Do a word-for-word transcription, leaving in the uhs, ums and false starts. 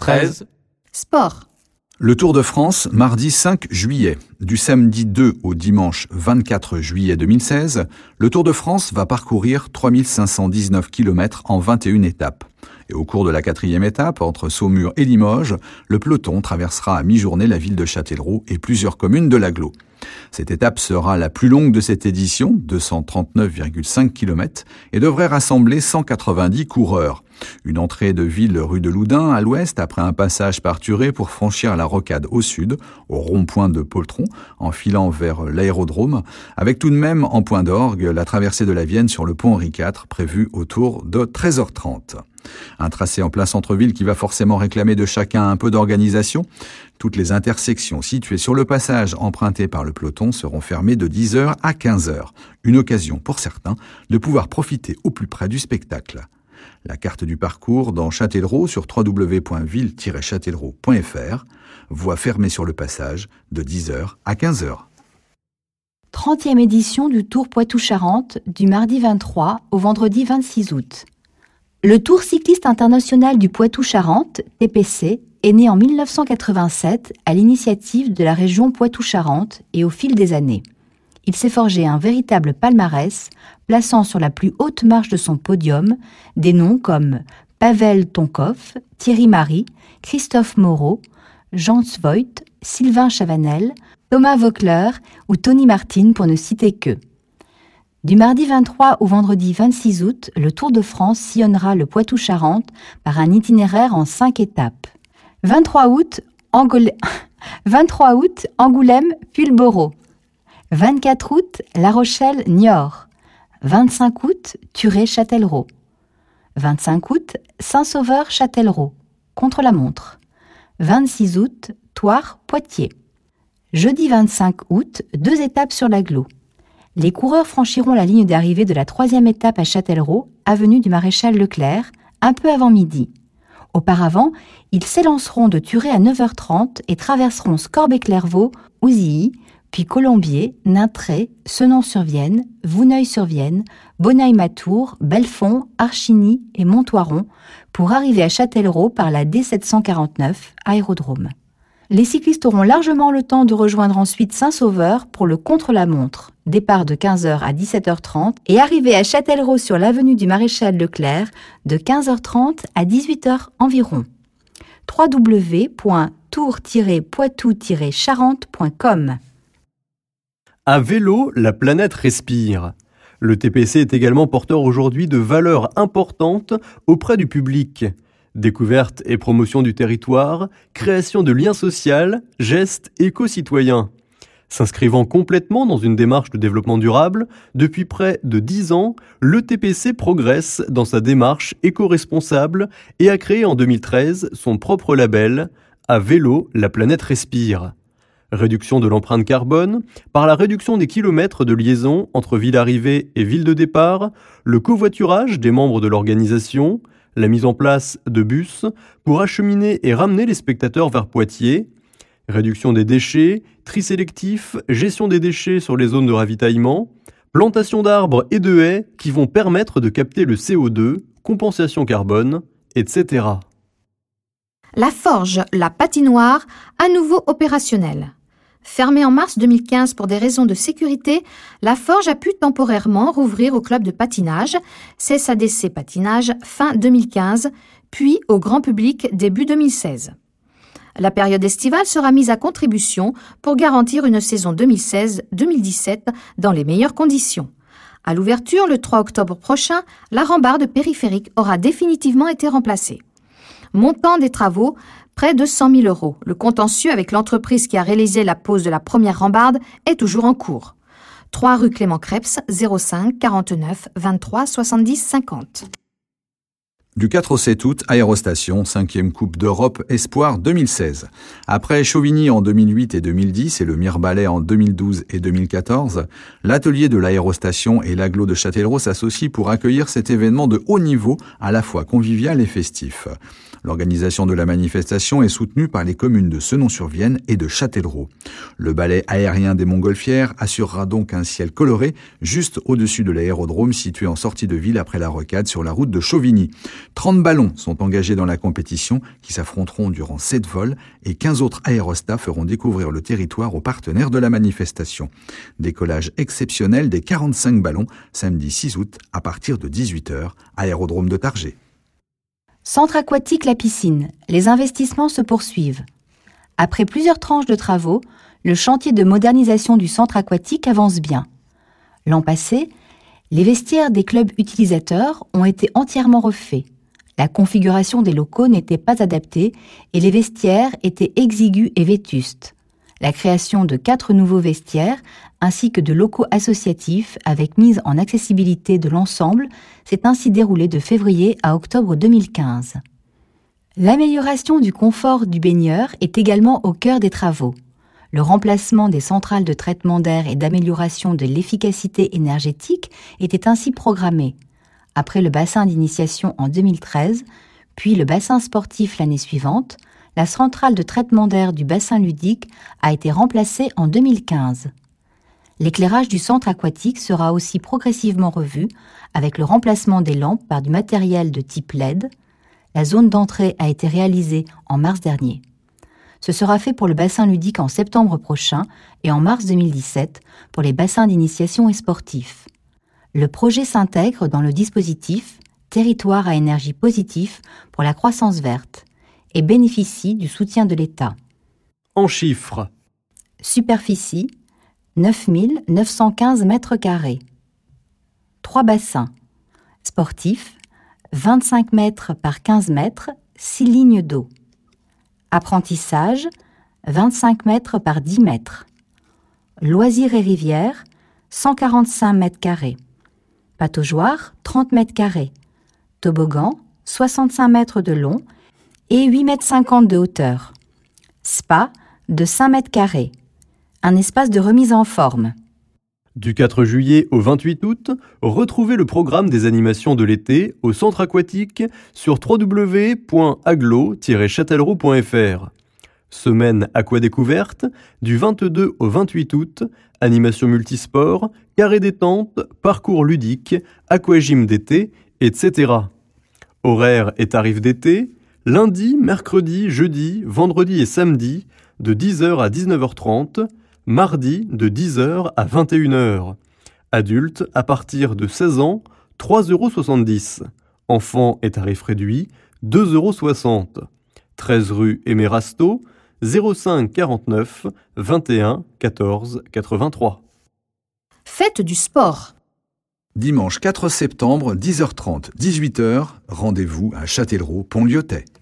treize. Sport. Le Tour de France, mardi cinq juillet. Du samedi deux au dimanche vingt-quatre juillet deux mille seize, le Tour de France va parcourir trois mille cinq cent dix-neuf kilomètres en vingt et une étapes. Et au cours de la quatrième étape, entre Saumur et Limoges, le peloton traversera à mi-journée la ville de Châtellerault et plusieurs communes de l'agglo. Cette étape sera la plus longue de cette édition, deux cent trente-neuf virgule cinq kilomètres, et devrait rassembler cent quatre-vingt-dix coureurs. Une entrée de ville rue de Loudun à l'ouest, après un passage par Thuré pour franchir la rocade au sud, au rond-point de Poltron, en filant vers l'aérodrome, avec tout de même en point d'orgue la traversée de la Vienne sur le pont Henri quatre, prévue autour de treize heures trente. Un tracé en plein centre-ville qui va forcément réclamer de chacun un peu d'organisation. Toutes les intersections situées sur le passage emprunté par le peloton seront fermées de dix heures à quinze heures. Une occasion pour certains de pouvoir profiter au plus près du spectacle. La carte du parcours dans Châtellerault sur w w w point ville tiret châtellerault point f r. Voie fermée sur le passage de dix heures à quinze heures. trentième édition du Tour Poitou-Charentes du mardi vingt-trois au vendredi vingt-six août. Le Tour cycliste international du Poitou-Charentes, T P C, est né en mille neuf cent quatre-vingt-sept à l'initiative de la région Poitou-Charentes et au fil des années. Il s'est forgé un véritable palmarès, plaçant sur la plus haute marche de son podium des noms comme Pavel Tonkov, Thierry Marie, Christophe Moreau, Jean Voigt, Sylvain Chavanel, Thomas Voeckler ou Tony Martin pour ne citer qu'eux. Du mardi vingt-trois au vendredi vingt-six août, le Tour de France sillonnera le Poitou-Charentes par un itinéraire en cinq étapes. vingt-trois août, Angol... vingt-trois août, Angoulême, Pulboro. vingt-quatre août, La Rochelle, Niort. vingt-cinq août, Thuré-Châtellerault. vingt-cinq août, Saint-Sauveur-Châtellerault, contre-la-montre. vingt-six août, Thouars, Poitiers. Jeudi vingt-cinq août, deux étapes sur l'agglo. Les coureurs franchiront la ligne d'arrivée de la troisième étape à Châtellerault, avenue du Maréchal Leclerc, un peu avant midi. Auparavant, ils s'élanceront de Thuré à neuf heures trente et traverseront Scorbé-Clairvaux, Ouzilly, puis Colombier, Nintré, Senon-sur-Vienne, Vouneuil-sur-Vienne, Bonneuil-Matour, Belfond, Archigny et Montoiron pour arriver à Châtellerault par la D sept cent quarante-neuf, aérodrome. Les cyclistes auront largement le temps de rejoindre ensuite Saint-Sauveur pour le contre-la-montre, départ de quinze heures à dix-sept heures trente et arrivée à Châtellerault sur l'avenue du Maréchal Leclerc de quinze heures trente à dix-huit heures environ. w w w point tour tiret poitou tiret charentes point com. À vélo, la planète respire. Le T P C est également porteur aujourd'hui de valeurs importantes auprès du public. Découverte et promotion du territoire, création de liens sociaux, gestes éco-citoyens. S'inscrivant complètement dans une démarche de développement durable, depuis près de dix ans, le T P C progresse dans sa démarche éco-responsable et a créé en deux mille treize son propre label « À vélo, la planète respire ». Réduction de l'empreinte carbone, par la réduction des kilomètres de liaison entre ville arrivée et ville de départ, le covoiturage des membres de l'organisation, la mise en place de bus pour acheminer et ramener les spectateurs vers Poitiers, réduction des déchets, tri sélectif, gestion des déchets sur les zones de ravitaillement, plantation d'arbres et de haies qui vont permettre de capter le C O deux, compensation carbone, et cetera. La Forge, la patinoire, à nouveau opérationnelle. Fermée en mars deux mille quinze pour des raisons de sécurité, la Forge a pu temporairement rouvrir au club de patinage, C S A D C Patinage, fin deux mille quinze, puis au grand public début deux mille seize. La période estivale sera mise à contribution pour garantir une saison deux mille seize deux mille dix-sept dans les meilleures conditions. À l'ouverture, le trois octobre prochain, la rambarde périphérique aura définitivement été remplacée. Montant des travaux, près de cent mille euros. Le contentieux avec l'entreprise qui a réalisé la pose de la première rambarde est toujours en cours. trois rue Clément Krebs, zéro cinq quarante-neuf vingt-trois soixante-dix cinquante. Du quatre au sept août, Aérostation, cinquième Coupe d'Europe Espoir deux mille seize. Après Chauvigny en deux mille huit et deux mille dix et le Mirebalais en deux mille douze et deux mille quatorze, l'atelier de l'Aérostation et l'agglo de Châtellerault s'associent pour accueillir cet événement de haut niveau, à la fois convivial et festif. L'organisation de la manifestation est soutenue par les communes de Senon-sur-Vienne et de Châtellerault. Le ballet aérien des Montgolfières assurera donc un ciel coloré juste au-dessus de l'aérodrome situé en sortie de ville après la rocade sur la route de Chauvigny. trente ballons sont engagés dans la compétition qui s'affronteront durant sept vols et quinze autres aérostats feront découvrir le territoire aux partenaires de la manifestation. Décollage exceptionnel des quarante-cinq ballons samedi six août à partir de dix-huit heures, aérodrome de Targé. Centre aquatique La Piscine. Les investissements se poursuivent. Après plusieurs tranches de travaux, le chantier de modernisation du centre aquatique avance bien. L'an passé, les vestiaires des clubs utilisateurs ont été entièrement refaits. La configuration des locaux n'était pas adaptée et les vestiaires étaient exigus et vétustes. La création de quatre nouveaux vestiaires ainsi que de locaux associatifs avec mise en accessibilité de l'ensemble s'est ainsi déroulée de février à octobre deux mille quinze. L'amélioration du confort du baigneur est également au cœur des travaux. Le remplacement des centrales de traitement d'air et d'amélioration de l'efficacité énergétique était ainsi programmé. Après le bassin d'initiation en deux mille treize, puis le bassin sportif l'année suivante, la centrale de traitement d'air du bassin ludique a été remplacée en deux mille quinze. L'éclairage du centre aquatique sera aussi progressivement revu avec le remplacement des lampes par du matériel de type L E D. La zone d'entrée a été réalisée en mars dernier. Ce sera fait pour le bassin ludique en septembre prochain et en mars deux mille dix-sept pour les bassins d'initiation et sportifs. Le projet s'intègre dans le dispositif Territoire à énergie positive pour la croissance verte et bénéficie du soutien de l'État. En chiffres. Superficie, neuf mille neuf cent quinze mètres carrés. Trois bassins. Sportifs, vingt-cinq mètres par quinze mètres, six lignes d'eau. Apprentissage, vingt-cinq mètres par dix mètres. Loisirs et rivières, cent quarante-cinq mètres carrés. Pataugeoire, trente mètres carrés. Toboggan, soixante-cinq mètres de long et huit mètres cinquante de hauteur. Spa, de cinq mètres carrés. Un espace de remise en forme. Du quatre juillet au vingt-huit août, retrouvez le programme des animations de l'été au centre aquatique sur w w w point aglo tiret châtellerault point f r. Semaine aquadécouverte, du vingt-deux au vingt-huit août, animation multisport, carré détente, parcours ludique, aquagym d'été, et cetera. Horaires et tarifs d'été, lundi, mercredi, jeudi, vendredi et samedi, de dix heures à dix-neuf heures trente, mardi de dix heures à vingt et une heures. Adultes à partir de seize ans, trois euros soixante-dix. Enfants et tarifs réduits, deux euros soixante. treize rue Aimé Rasteau, zéro cinq quarante-neuf vingt et un quatorze quatre-vingt-trois. Fête du sport. Dimanche quatre septembre, dix heures trente, dix-huit heures, rendez-vous à Châtellerault, Pont-Lyotais.